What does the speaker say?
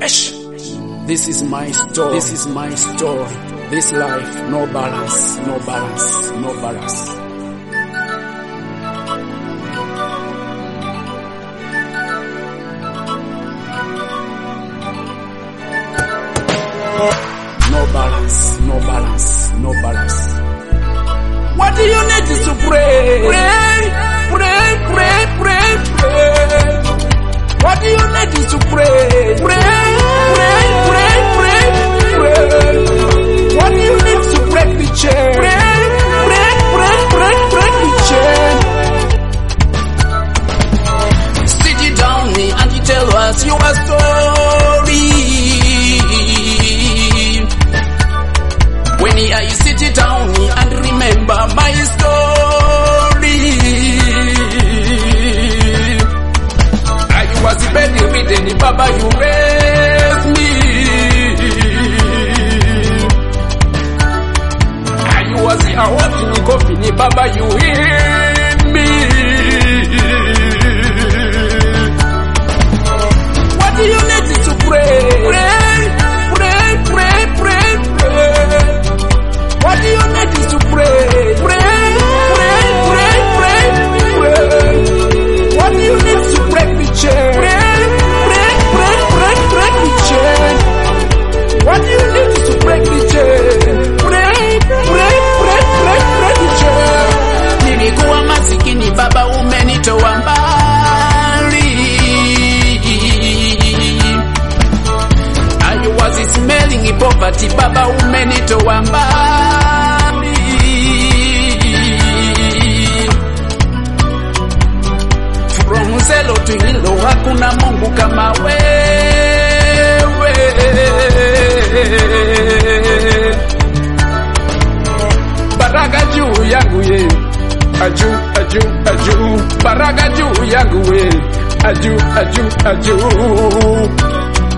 This is my story. This is my story. This life, no balance, no balance, no balance. No balance, no balance, no balance. What do you need is to pray? Pray, pray, pray, pray, pray. What do you need is to pray? Pray, pray, pray, pray, pray. What do you need to break the chain? Pray, pray, pray, pray, break the chain. Sit you down and you tell us your story. When you sit down and remember my story. I was barely written, Baba, you raised me. I was a walking coffin, Baba, you healed me. What do you need to pray? Pray, pray, pray, pray, pray. What do you need is to pray? Pray, pray, pray, pray, pray. What do you need to break the chain? Pray, pray, pray, pray, break the chain. What do you need to break the chain? Pray, pray, pray, pray, break the chain. Nilikuwa masikini Baba umenitoa mbali. I was smelling poverty Baba umenitoa mbali. From zero to hilo hakuna Mungu kama wewe. Baraka juu yangu ye, aju, aju, aju. Baraka juu yangu ye, aju, aju, aju.